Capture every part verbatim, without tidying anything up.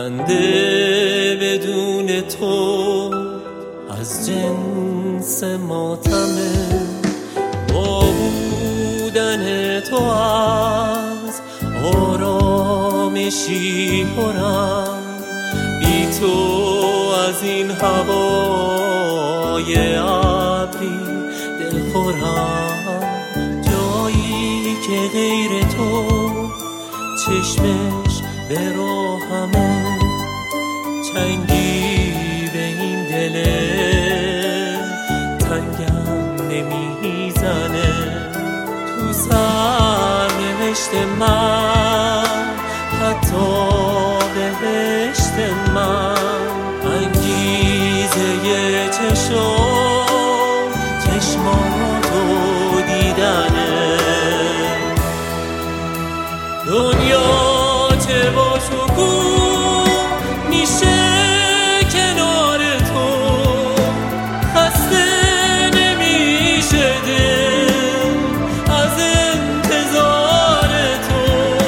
خنده بدون تو از جنس ماتمه، با بودن تو از آرامشی پرم، بی تو از این هوای ابری دلخورم. جایی که غیر تو چشمش به راهمه، چنگی به این دل تنگم نمیزنه. تو سرنوشت من، حتی بهشت من، انگیزه چشم چشماتو دیدنه. دنیا چه با شکوه میشه کنار تو، خسته نمیشه دل از انتظار تو.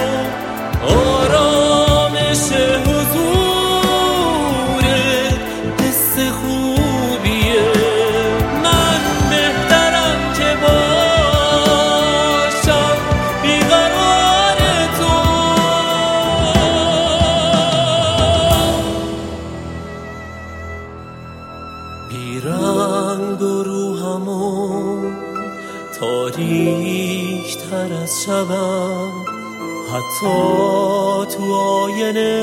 آرامش حضورت حس خوبیه، من بهترم که باشم بیقرار تو. بیرنگ و روحمو تاریک تر از شبم، حتی تو آینه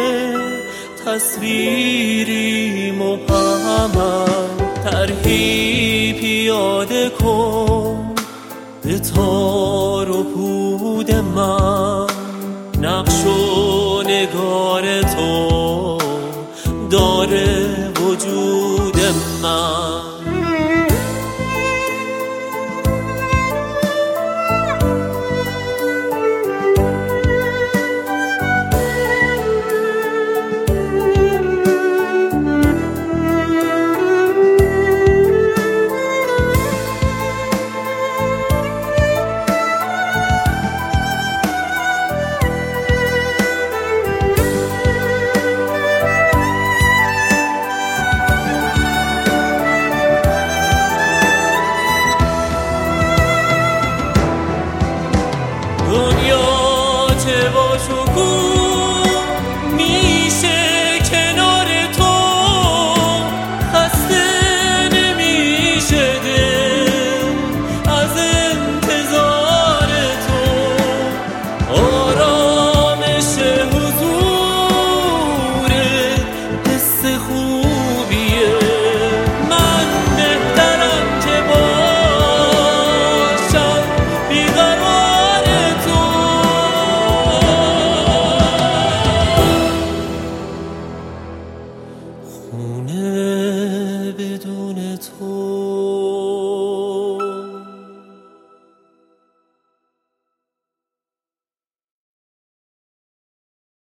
تصویری مبهمم. طرحی پیاده کن به تار و پود من، نقش و نگار تو داره وجود من.